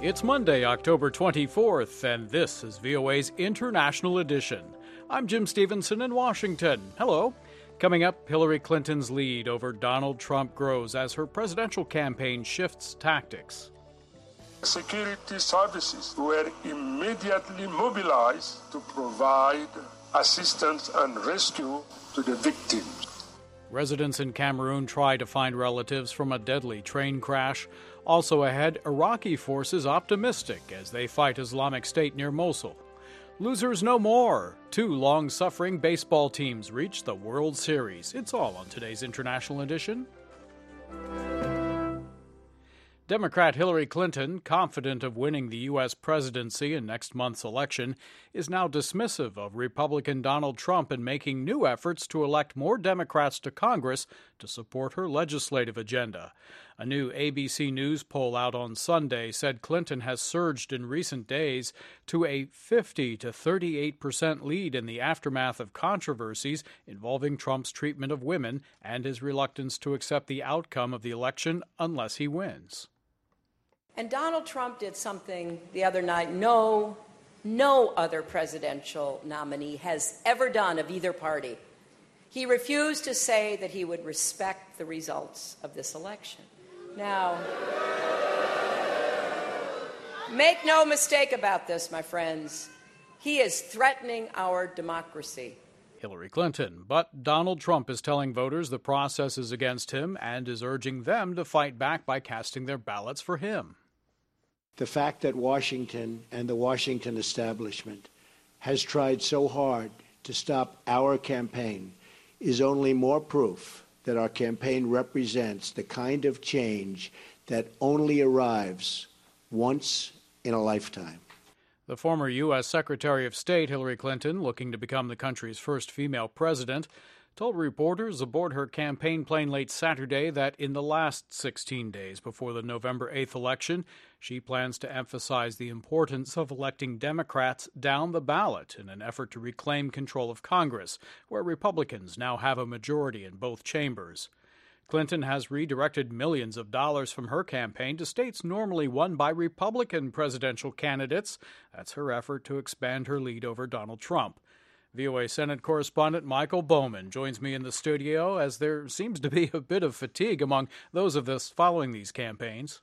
It's Monday, October 24th, and this is VOA's International Edition. I'm Jim Stevenson in Washington. Hello. Coming up, Hillary Clinton's lead over Donald Trump grows as her presidential campaign shifts tactics. Security services were immediately mobilized to provide assistance and rescue to the victims. Residents in Cameroon try to find relatives from a deadly train crash. Also ahead, Iraqi forces optimistic as they fight Islamic State near Mosul. Losers no more. Two long-suffering baseball teams reach the World Series. It's all on today's International Edition. Democrat Hillary Clinton, confident of winning the U.S. presidency in next month's election, is now dismissive of Republican Donald Trump and making new efforts to elect more Democrats to Congress to support her legislative agenda. A new ABC News poll out on Sunday said Clinton has surged in recent days to a 50 to 38% lead in the aftermath of controversies involving Trump's treatment of women and his reluctance to accept the outcome of the election unless he wins. And Donald Trump did something the other night no other presidential nominee has ever done of either party. He refused to say that he would respect the results of this election. Now, make no mistake about this, my friends. He is threatening our democracy. Hillary Clinton. But Donald Trump is telling voters the process is against him and is urging them to fight back by casting their ballots for him. The fact that Washington and the Washington establishment has tried so hard to stop our campaign is only more proof that our campaign represents the kind of change that only arrives once in a lifetime. The former U.S. Secretary of State Hillary Clinton, looking to become the country's first female president, told reporters aboard her campaign plane late Saturday that in the last 16 days before the November 8th election, she plans to emphasize the importance of electing Democrats down the ballot in an effort to reclaim control of Congress, where Republicans now have a majority in both chambers. Clinton has redirected millions of dollars from her campaign to states normally won by Republican presidential candidates. That's her effort to expand her lead over Donald Trump. VOA Senate correspondent Michael Bowman joins me in the studio as there seems to be a bit of fatigue among those of us following these campaigns.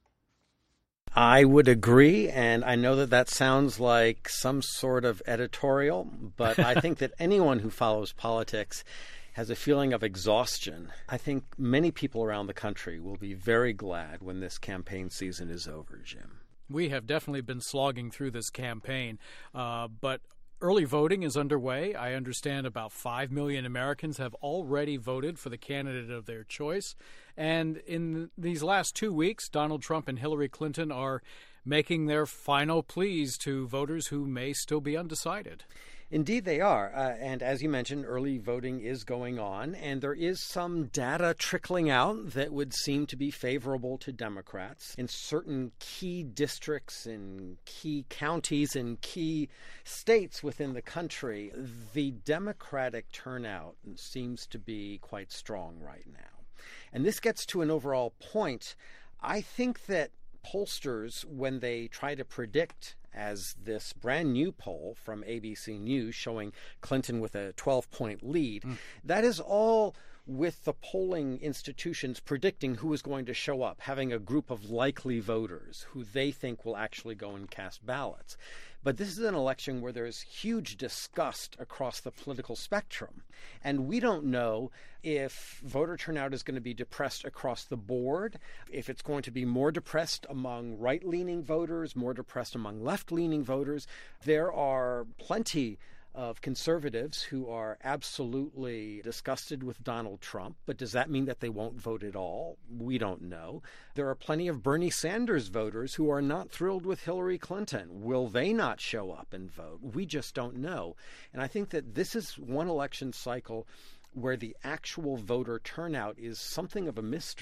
I would agree, and I know that sounds like some sort of editorial, but I think that anyone who follows politics has a feeling of exhaustion. I think many people around the country will be very glad when this campaign season is over, Jim. We have definitely been slogging through this campaign, but early voting is underway. I understand about 5 million Americans have already voted for the candidate of their choice. And in these last 2 weeks, Donald Trump and Hillary Clinton are making their final pleas to voters who may still be undecided. Indeed, they are. And as you mentioned, early voting is going on, and there is some data trickling out that would seem to be favorable to Democrats. In certain key districts, in key counties, in key states within the country, the Democratic turnout seems to be quite strong right now. And this gets to an overall point. I think that pollsters, when they try to predict, as this brand new poll from ABC News showing Clinton with a 12-point lead, that is all with the polling institutions predicting who is going to show up, having a group of likely voters who they think will actually go and cast ballots. But this is an election where there's huge disgust across the political spectrum. And we don't know if voter turnout is going to be depressed across the board, if it's going to be more depressed among right-leaning voters, more depressed among left-leaning voters. There are plenty of conservatives who are absolutely disgusted with Donald Trump, but does that mean that they won't vote at all? We don't know. There are plenty of Bernie Sanders voters who are not thrilled with Hillary Clinton. Will they not show up and vote? We just don't know. And I think that this is one election cycle where the actual voter turnout is something of a mystery.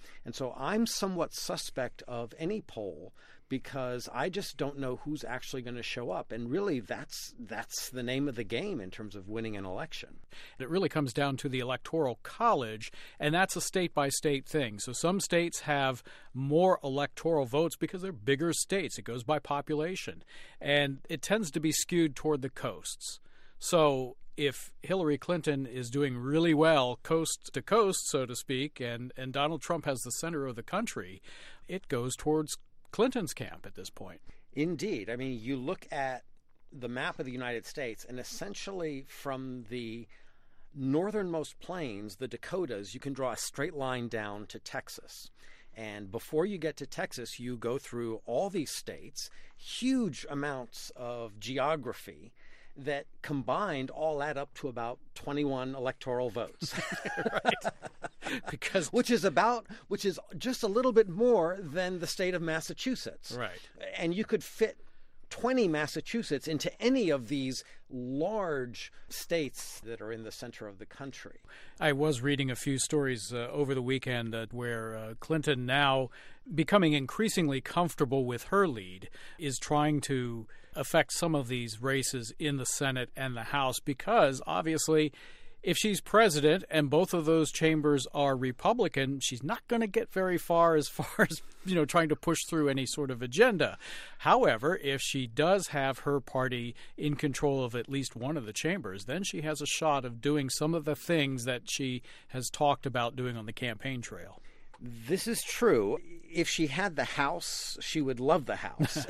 And so I'm somewhat suspect of any poll because I just don't know who's actually going to show up. And really, that's the name of the game in terms of winning an election. It really comes down to the Electoral College, and that's a state-by-state thing. So some states have more electoral votes because they're bigger states. It goes by population. And it tends to be skewed toward the coasts. So if Hillary Clinton is doing really well coast to coast, so to speak, and Donald Trump has the center of the country, it goes towards Clinton's camp at this point. Indeed. I mean, you look at the map of the United States, and essentially from the northernmost plains, the Dakotas, you can draw a straight line down to Texas. And before you get to Texas, you go through all these states, huge amounts of geography that combined all add up to about 21 electoral votes. Right. Because which is just a little bit more than the state of Massachusetts. Right. And you could fit 20 Massachusetts into any of these large states that are in the center of the country. I was reading a few stories over the weekend where Clinton, now becoming increasingly comfortable with her lead, is trying to affect some of these races in the Senate and the House because, obviously, if she's president and both of those chambers are Republican, she's not going to get very far as trying to push through any sort of agenda. However, if she does have her party in control of at least one of the chambers, then she has a shot of doing some of the things that she has talked about doing on the campaign trail. This is true. If she had the House, she would love the House.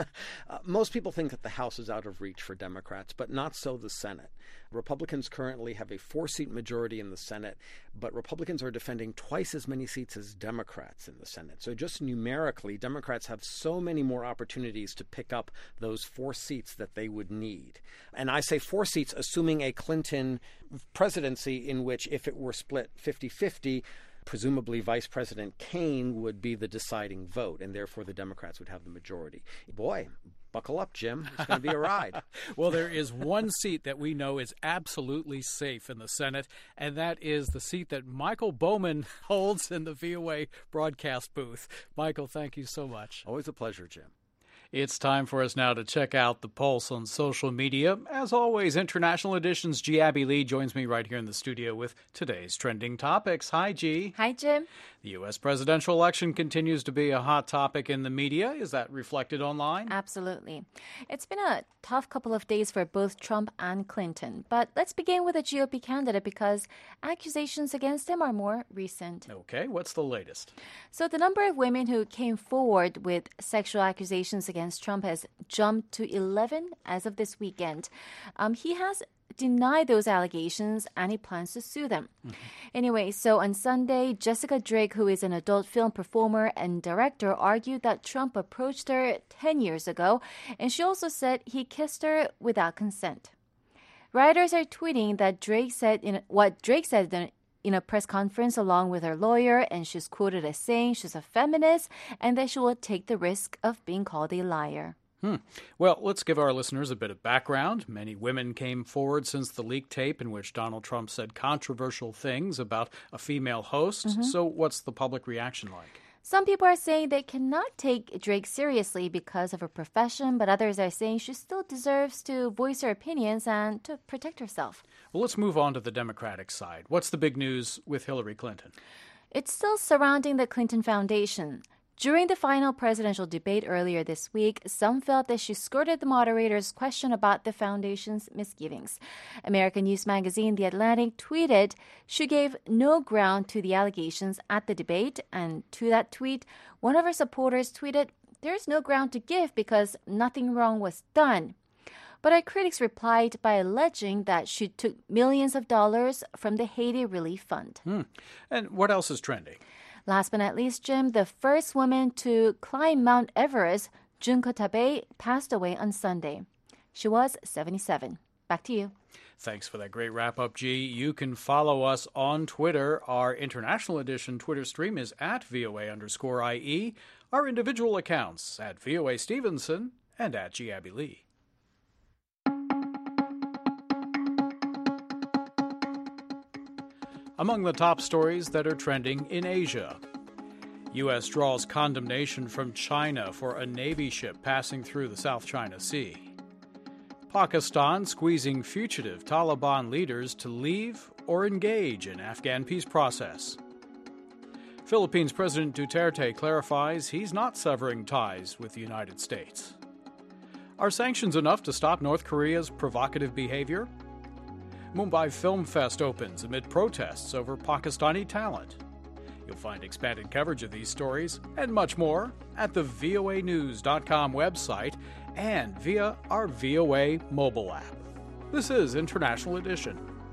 Most people think that the House is out of reach for Democrats, but not so the Senate. Republicans currently have a 4-seat majority in the Senate, but Republicans are defending twice as many seats as Democrats in the Senate. So just numerically, Democrats have so many more opportunities to pick up those 4 seats that they would need. And I say 4 seats, assuming a Clinton presidency in which, if it were split 50-50, presumably Vice President Kaine would be the deciding vote, and therefore the Democrats would have the majority. Boy, buckle up, Jim. It's going to be a ride. Well, there is one seat that we know is absolutely safe in the Senate, and that is the seat that Michael Bowman holds in the VOA broadcast booth. Michael, thank you so much. Always a pleasure, Jim. It's time for us now to check out the pulse on social media. As always, International Edition's G. Abby Lee joins me right here in the studio with today's trending topics. Hi, G. Hi, Jim. The U.S. presidential election continues to be a hot topic in the media. Is that reflected online? Absolutely. It's been a tough couple of days for both Trump and Clinton. But let's begin with a GOP candidate because accusations against him are more recent. Okay, what's the latest? So the number of women who came forward with sexual accusations against Trump has jumped to 11 as of this weekend. He has denied those allegations and he plans to sue them. Anyway, so on Sunday, Jessica Drake, who is an adult film performer and director, argued that Trump approached her 10 years ago, and she also said he kissed her without consent. Writers are tweeting that Drake said in a press conference along with her lawyer, and she's quoted as saying she's a feminist and that she will take the risk of being called a liar. Well, let's give our listeners a bit of background. Many women came forward since the leaked tape in which Donald Trump said controversial things about a female host. So what's the public reaction like? Some people are saying they cannot take Drake seriously because of her profession, but others are saying she still deserves to voice her opinions and to protect herself. Well, let's move on to the Democratic side. What's the big news with Hillary Clinton? It's still surrounding the Clinton Foundation. During the final presidential debate earlier this week, some felt that she skirted the moderator's question about the foundation's misgivings. American news magazine The Atlantic tweeted she gave no ground to the allegations at the debate, and to that tweet, one of her supporters tweeted, "There's no ground to give because nothing wrong was done." But her critics replied by alleging that she took millions of dollars from the Haiti Relief Fund. And what else is trending? Last but not least, Jim, the first woman to climb Mount Everest, Junko Tabei, passed away on Sunday. She was 77. Back to you. Thanks for that great wrap-up, G. You can follow us on Twitter. Our International Edition Twitter stream is at @VOA_IE. Our individual accounts at VOA Stevenson and at G. Abby Lee. Among the top stories that are trending in Asia. U.S. draws condemnation from China for a Navy ship passing through the South China Sea. Pakistan squeezing fugitive Taliban leaders to leave or engage in Afghan peace process. Philippines President Duterte clarifies he's not severing ties with the United States. Are sanctions enough to stop North Korea's provocative behavior? Mumbai Film Fest opens amid protests over Pakistani talent. You'll find expanded coverage of these stories and much more at the voanews.com website and via our VOA mobile app. This is International Edition.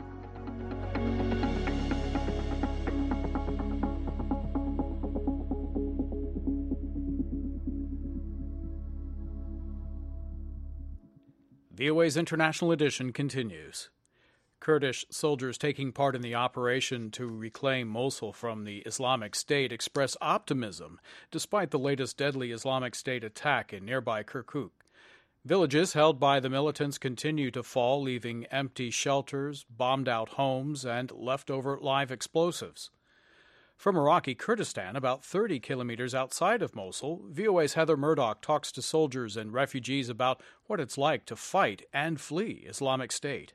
VOA's International Edition continues. Kurdish soldiers taking part in the operation to reclaim Mosul from the Islamic State express optimism despite the latest deadly Islamic State attack in nearby Kirkuk. Villages held by the militants continue to fall, leaving empty shelters, bombed-out homes, and leftover live explosives. From Iraqi Kurdistan, about 30 kilometers outside of Mosul, VOA's Heather Murdoch talks to soldiers and refugees about what it's like to fight and flee Islamic State.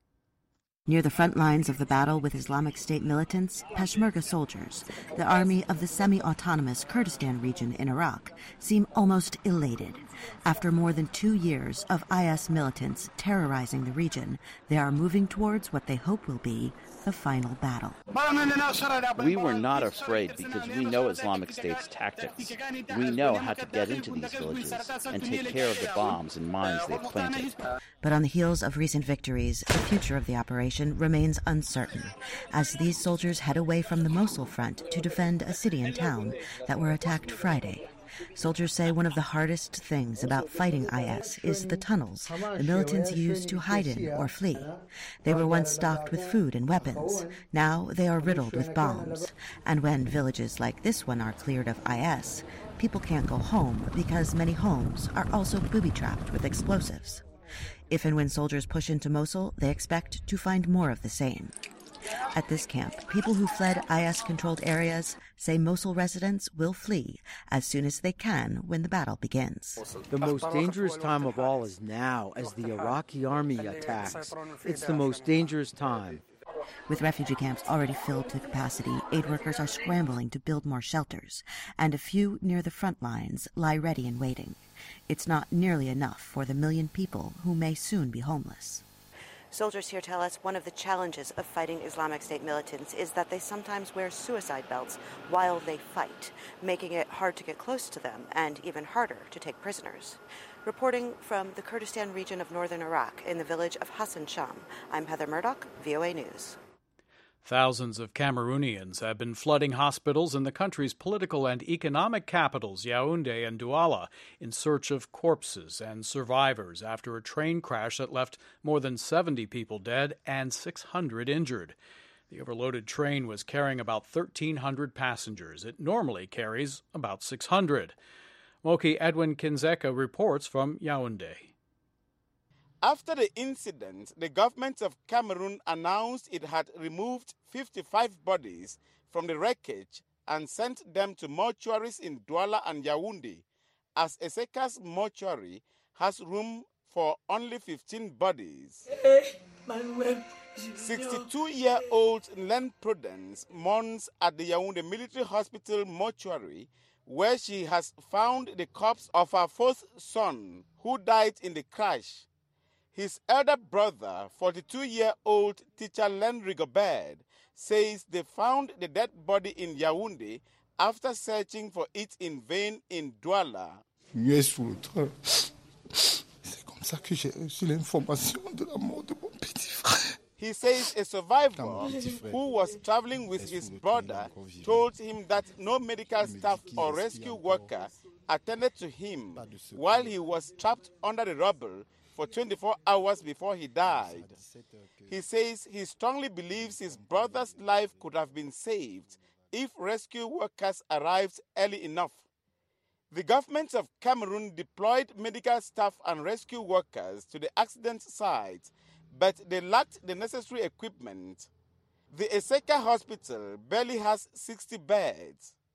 Near the front lines of the battle with Islamic State militants, Peshmerga soldiers, the army of the semi-autonomous Kurdistan region in Iraq, seem almost elated. After more than 2 years of IS militants terrorizing the region, they are moving towards what they hope will be the final battle. We were not afraid because we know Islamic State's tactics. We know how to get into these villages and take care of the bombs and mines they've planted. But on the heels of recent victories, the future of the operation remains uncertain, as these soldiers head away from the Mosul front to defend a city and town that were attacked Friday. Soldiers say one of the hardest things about fighting IS is the tunnels the militants use to hide in or flee. They were once stocked with food and weapons. Now they are riddled with bombs. And when villages like this one are cleared of IS, people can't go home because many homes are also booby-trapped with explosives. If and when soldiers push into Mosul, they expect to find more of the same. At this camp, people who fled IS-controlled areas say Mosul residents will flee as soon as they can when the battle begins. The most dangerous time of all is now, as the Iraqi army attacks. It's the most dangerous time. With refugee camps already filled to capacity, aid workers are scrambling to build more shelters, and a few near the front lines lie ready and waiting. It's not nearly enough for the 1 million people who may soon be homeless. Soldiers here tell us one of the challenges of fighting Islamic State militants is that they sometimes wear suicide belts while they fight, making it hard to get close to them and even harder to take prisoners. Reporting from the Kurdistan region of northern Iraq in the village of Hassan Sham, I'm Heather Murdoch, VOA News. Thousands of Cameroonians have been flooding hospitals in the country's political and economic capitals, Yaoundé and Douala, in search of corpses and survivors after a train crash that left more than 70 people dead and 600 injured. The overloaded train was carrying about 1,300 passengers. It normally carries about 600. Moki Edwin Kinzeka reports from Yaoundé. After the incident, the government of Cameroon announced it had removed 55 bodies from the wreckage and sent them to mortuaries in Douala and Yaoundé, as Eseka's mortuary has room for only 15 bodies. 62-year-old Len Prudence mourns at the Yaoundé Military Hospital mortuary, where she has found the corpse of her fourth son, who died in the crash. His elder brother, 42-year-old teacher Len Rigobert, says they found the dead body in Yaoundé after searching for it in vain in Douala. He says a survivor who was traveling with his brother told him that no medical staff or rescue worker attended to him while he was trapped under the rubble for 24 hours before he died. He says he strongly believes his brother's life could have been saved if rescue workers arrived early enough. The government of Cameroon deployed medical staff and rescue workers to the accident site, but they lacked the necessary equipment. The Eseka hospital barely has 60 beds.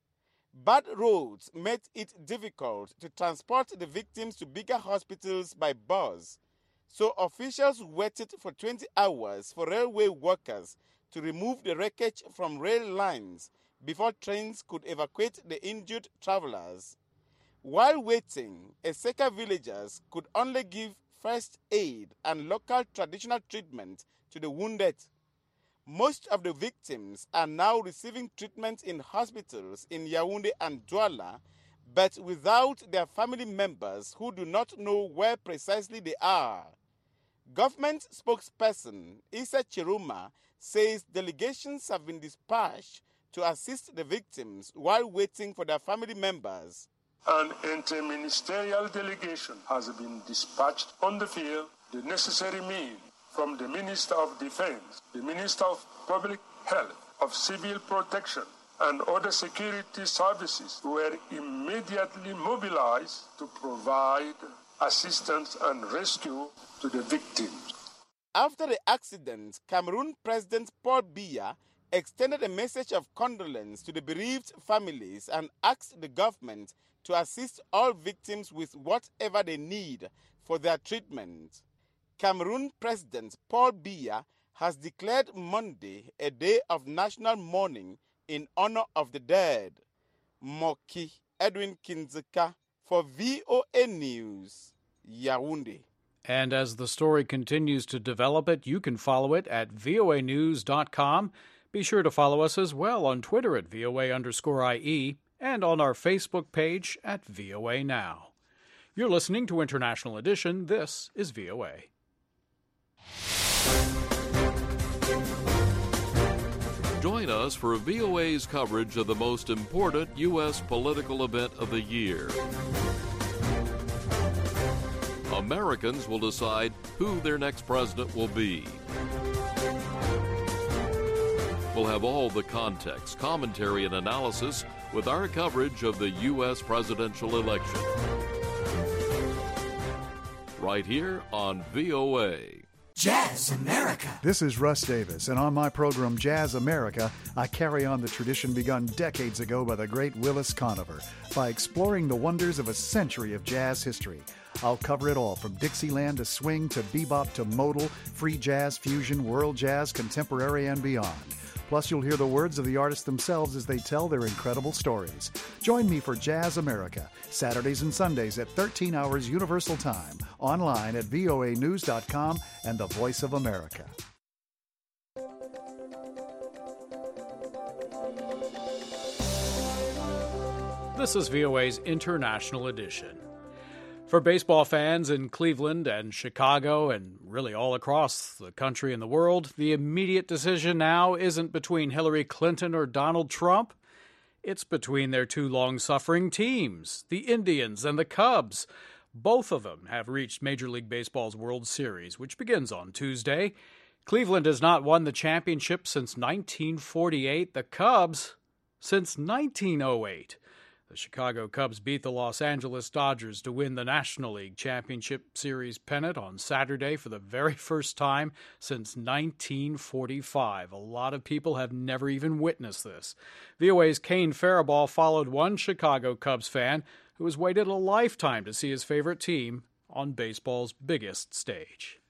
Bad roads made it difficult to transport the victims to bigger hospitals by bus, so officials waited for 20 hours for railway workers to remove the wreckage from rail lines before trains could evacuate the injured travelers. While waiting, Eseka villagers could only give first aid and local traditional treatment to the wounded. Most of the victims are now receiving treatment in hospitals in Yaoundé and Douala, but without their family members who do not know where precisely they are. Government spokesperson Issa Chiruma says delegations have been dispatched to assist the victims while waiting for their family members. An interministerial delegation has been dispatched on the field. The necessary means from the Minister of Defense, the Minister of Public Health, of Civil Protection, and other security services were immediately mobilized to provide assistance and rescue to the victims. After the accident, Cameroon President Paul Biya extended a message of condolence to the bereaved families and asked the government to assist all victims with whatever they need for their treatment. Cameroon President Paul Biya has declared Monday a day of national mourning in honor of the dead. Moki Edwin Kinzeka for VOA News, Yaoundé. And as the story continues to develop you can follow it at voanews.com. Be sure to follow us as well on Twitter at VOA_IE and on our Facebook page at VOA Now. You're listening to International Edition. This is VOA. Join us for VOA's coverage of the most important U.S. political event of the year. Americans will decide who their next president will be. We'll have all the context, commentary, and analysis with our coverage of the U.S. presidential election. Right here on VOA. Jazz America. This is Russ Davis, and on my program Jazz America, I carry on the tradition begun decades ago by the great Willis Conover by exploring the wonders of a century of jazz history. I'll cover it all, from Dixieland to swing to bebop to modal, free jazz, fusion, world jazz, contemporary, and beyond. Plus, you'll hear the words of the artists themselves as they tell their incredible stories. Join me for Jazz America, Saturdays and Sundays at 13 hours Universal Time, online at voanews.com and the Voice of America. This is VOA's International Edition. For baseball fans in Cleveland and Chicago and really all across the country and the world, the immediate decision now isn't between Hillary Clinton or Donald Trump. It's between their two long-suffering teams, the Indians and the Cubs. Both of them have reached Major League Baseball's World Series, which begins on Tuesday. Cleveland has not won the championship since 1948. The Cubs since 1908. The Chicago Cubs beat the Los Angeles Dodgers to win the National League Championship Series pennant on Saturday for the very first time since 1945. A lot of people have never even witnessed this. VOA's Kane Faribault followed one Chicago Cubs fan who has waited a lifetime to see his favorite team on baseball's biggest stage.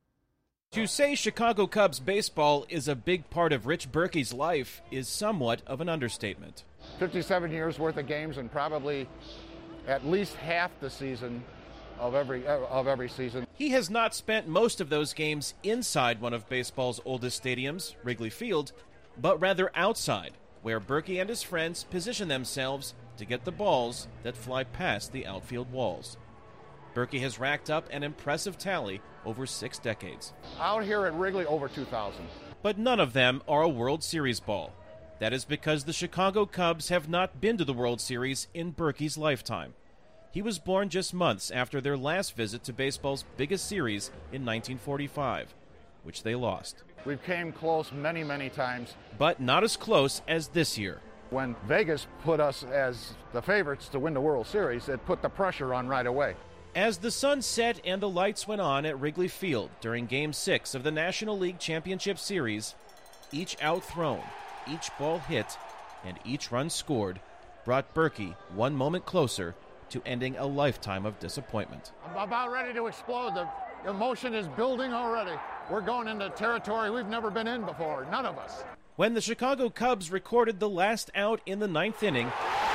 To say Chicago Cubs baseball is a big part of Rich Berkey's life is somewhat of an understatement. 57 years worth of games and probably at least half the season of every season. He has not spent most of those games inside one of baseball's oldest stadiums, Wrigley Field, but rather outside, where Berkey and his friends position themselves to get the balls that fly past the outfield walls. Berkey has racked up an impressive tally over 6 decades. Out here at Wrigley, over 2,000. But none of them are a World Series ball. That is because the Chicago Cubs have not been to the World Series in Berkey's lifetime. He was born just months after their last visit to baseball's biggest series in 1945, which they lost. We came close many, many times. But not as close as this year. When Vegas put us as the favorites to win the World Series, it put the pressure on right away. As the sun set and the lights went on at Wrigley Field during Game 6 of the National League Championship Series, each out thrown, each ball hit, and each run scored brought Berkey one moment closer to ending a lifetime of disappointment. I'm about ready to explode. The emotion is building already. We're going into territory we've never been in before, none of us. When the Chicago Cubs recorded the last out in the ninth inning,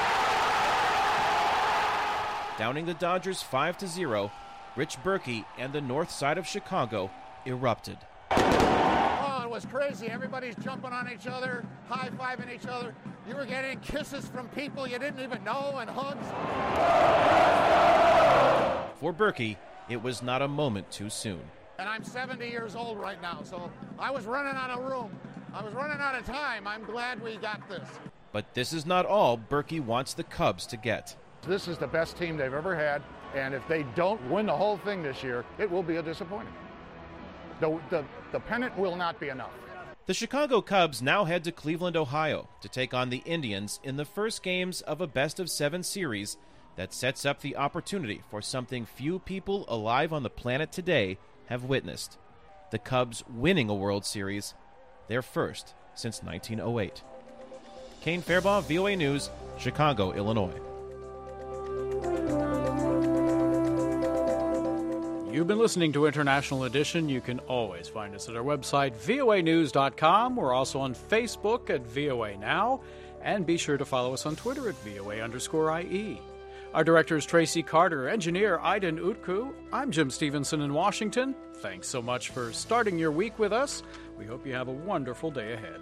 downing the Dodgers 5-0, Rich Berkey and the north side of Chicago erupted. Oh, it was crazy. Everybody's jumping on each other, high-fiving each other. You were getting kisses from people you didn't even know and hugs. For Berkey, it was not a moment too soon. And I'm 70 years old right now, so I was running out of room. I was running out of time. I'm glad we got this. But this is not all Berkey wants the Cubs to get. This is the best team they've ever had, and if they don't win the whole thing this year, it will be a disappointment. The pennant will not be enough. The Chicago Cubs now head to Cleveland, Ohio, to take on the Indians in the first games of a best-of-7 series that sets up the opportunity for something few people alive on the planet today have witnessed: the Cubs winning a World Series, their first since 1908. Kane Fairbaugh, VOA News, Chicago, Illinois. You've been listening to International Edition. You can always find us at our website, voanews.com. We're also on Facebook at VOA Now, and be sure to follow us on Twitter at VOA_IE. Our director is Tracy Carter, engineer Aiden Utku. I'm Jim Stevenson in Washington. Thanks so much for starting your week with us. We hope you have a wonderful day ahead.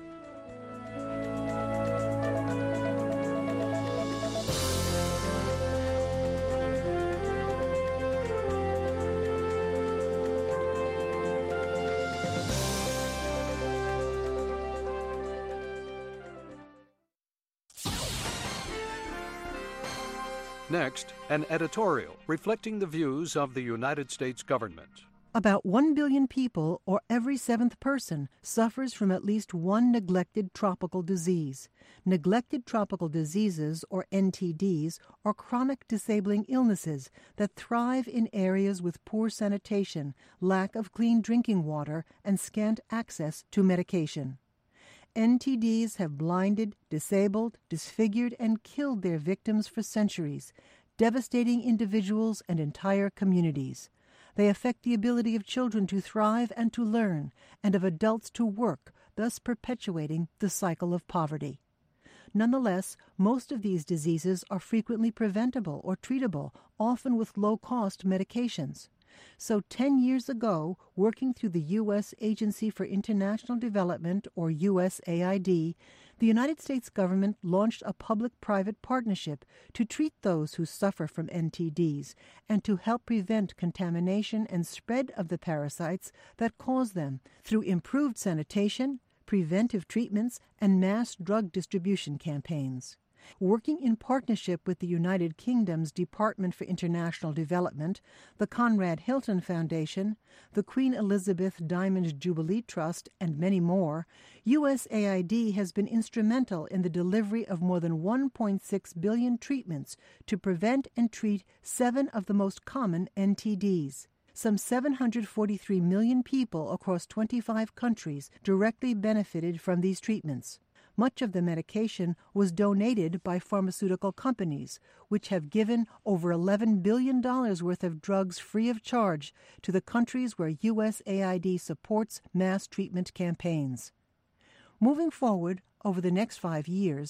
Next, an editorial reflecting the views of the United States government. About 1 billion people, or every seventh person, suffers from at least one neglected tropical disease. Neglected tropical diseases, or NTDs, are chronic disabling illnesses that thrive in areas with poor sanitation, lack of clean drinking water, and scant access to medication. NTDs have blinded, disabled, disfigured, and killed their victims for centuries, devastating individuals and entire communities. They affect the ability of children to thrive and to learn, and of adults to work, thus perpetuating the cycle of poverty. Nonetheless, most of these diseases are frequently preventable or treatable, often with low-cost medications. So 10 years ago, working through the U.S. Agency for International Development, or USAID, the United States government launched a public-private partnership to treat those who suffer from NTDs and to help prevent contamination and spread of the parasites that cause them through improved sanitation, preventive treatments, and mass drug distribution campaigns. Working in partnership with the United Kingdom's Department for International Development, the Conrad Hilton Foundation, the Queen Elizabeth Diamond Jubilee Trust, and many more, USAID has been instrumental in the delivery of more than 1.6 billion treatments to prevent and treat 7 of the most common NTDs. Some 743 million people across 25 countries directly benefited from these treatments. Much of the medication was donated by pharmaceutical companies, which have given over $11 billion worth of drugs free of charge to the countries where USAID supports mass treatment campaigns. Moving forward, over the next 5 years,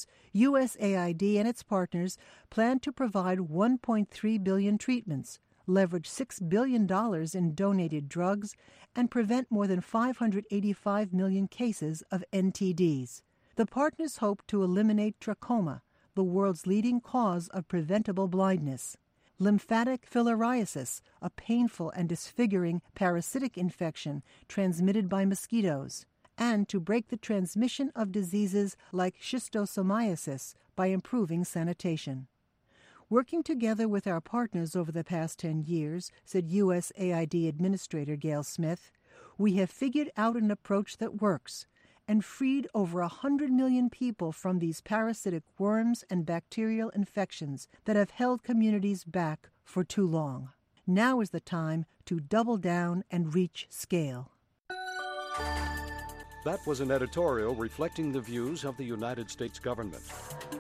USAID and its partners plan to provide 1.3 billion treatments, leverage $6 billion in donated drugs, and prevent more than 585 million cases of NTDs. The partners hope to eliminate trachoma, the world's leading cause of preventable blindness, lymphatic filariasis, a painful and disfiguring parasitic infection transmitted by mosquitoes, and to break the transmission of diseases like schistosomiasis by improving sanitation. Working together with our partners over the past 10 years, said USAID Administrator Gail Smith, we have figured out an approach that works and freed over 100 million people from these parasitic worms and bacterial infections that have held communities back for too long. Now is the time to double down and reach scale. That was an editorial reflecting the views of the United States government.